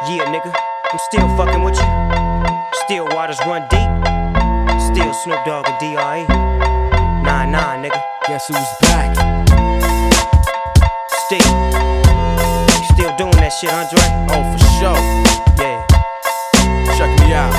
Yeah, nigga, I'm still fucking with you. Still waters run deep. Still Snoop Dogg and D.R.E. Nah, nigga. Guess who's back? Still. You still doing that shit, Andre? Oh, for sure. Yeah. Check me out.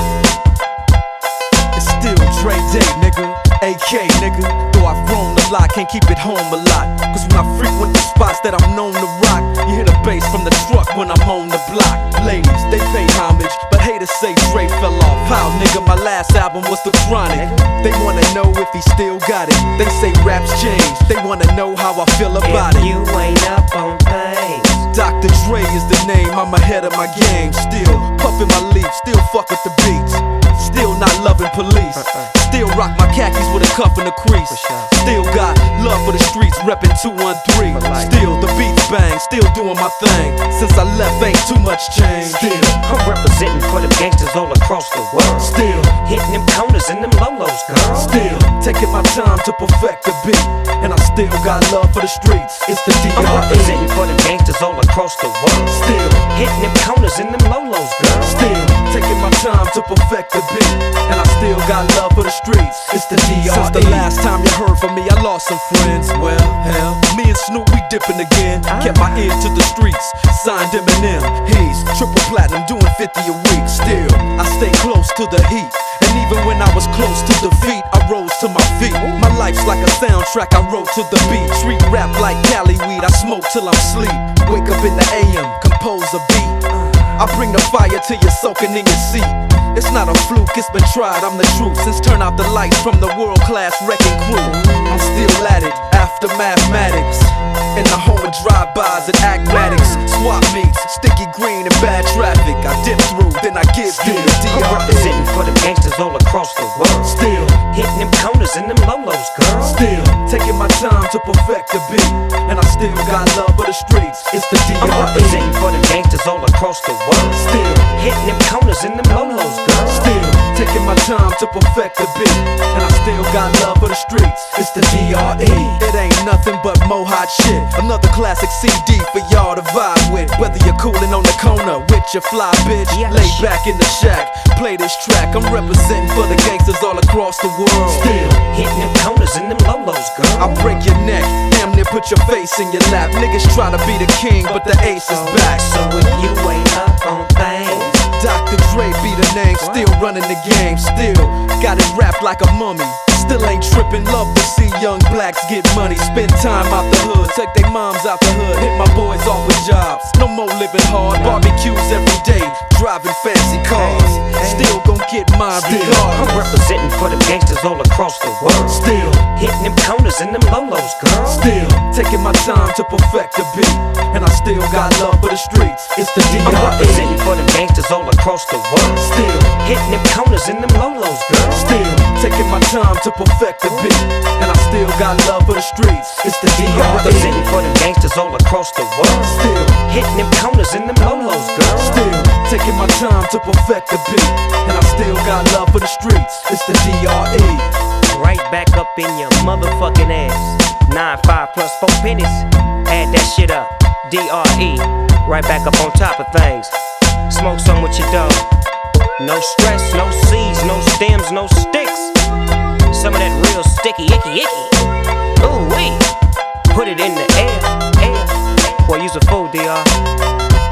It's still Dre Day, nigga. AK, nigga. Though I've grown a lot, can't keep it home a lot. Cause when I frequent the spots that I'm known to rock, you hear the bass from the truck when I'm on the block. Ladies, they pay homage, but haters say Dre fell off. How, nigga, my last album was The Chronic. They wanna know if he still got it. They say raps change, they wanna know how I feel about it. You ain't up on things. Dr. Dre is the name, I'm ahead of my game. Still puffin' my leaf, still fuck with the beats. Still not loving police. Still rock my khakis with a cuff and a crease. Still got love for the streets, reppin' 213. Still the beats bang, still doing my thing. Since I left, ain't too much change. Still I'm representing for them gangsters all across the world. Still hitting them corners and them lolos, girl. Still taking my time to perfect the beat. And I still got love for the streets. It's the I'm D.R.E. representing for them gangsters all across the world. Still hitting them corners and them lolos, girl. Still taking my time to perfect the beat. And I still got love for the streets. It's the D.R.E. Since the last time you heard from me, I lost some friends. Well, hell, me and Snoop, we dipping again. Kept my ear to the streets, signed Eminem. He's triple platinum, doing 50 a week. Still, I stay close to the heat. And even when I was close to defeat, I rose to my feet. My life's like a soundtrack, I wrote to the beat. Street rap like Cali weed, I smoke till I'm sleep. Wake up in the AM, compose a beat. I bring the fire till you're soaking in your seat. It's not a fluke, it's been tried, I'm the truth. Since turn out the lights from the world-class wrecking crew, I'm still at it, after mathematics. In the home of drive-bys and acmatics. Swap meets, sticky green and bad traffic. I dip through, then I give you the I'm D.R.E. representing for them gangsters all across the world. Still hitting them corners and them lolos, girl. Still taking my time to perfect the beat. And I still got love for the streets. It's the I'm D.R.E. representing for them gangsters all across the world. Still hitting them corners and them lolos, girl. Still taking my time to perfect the beat. And I still got love for the streets. It's the D.R.E. It ain't nothing but mohawk shit. Another classic CD for y'all to vibe with. Whether you're coolin' on the corner with your fly bitch, lay back in the shack, play this track. I'm representing for the gangsters all across the world. Still hitting them corners and them lolos, girl. I break your neck, damn near put your face in your lap. Niggas try to be the king, but the ace is back. So if you ain't up on things, Dr. Dre be the name, still running the game. Still got it wrapped like a mummy. Still ain't trippin', love to see young blacks get money. Spend time out the hood, take their moms out the hood. Hit my boys off with jobs, no more living hard. Barbecues every day, driving fancy cars. Still gon' get mine I'm regardless. representing for them gangsters all across the world. Still hitting them corners and them lolos, girl. Still taking my time to perfect the beat. And I still got love for the streets. It's the I'm D.R.E. representing for them gangsters all across the world. Still hitting them corners and them lolos, girl. Still taking my time to perfect the beat. And I still got love for the streets. It's the I'm D.R.E. representing for them gangsters all across the world. Still hitting them corners and them lolos, girl. Still taking my time to perfect the beat. And I still got love for the streets. It's the D.R.E. Right back up in your motherfucking ass. 9-5 plus 4 pennies. Add that shit up. D.R.E. Right back up on top of things. Smoke some with your dog. No stress, no seeds, no stems, no sticks. Some of that real sticky, icky. Ooh wee. Put it in the air. Boy, you's a fool, D.R.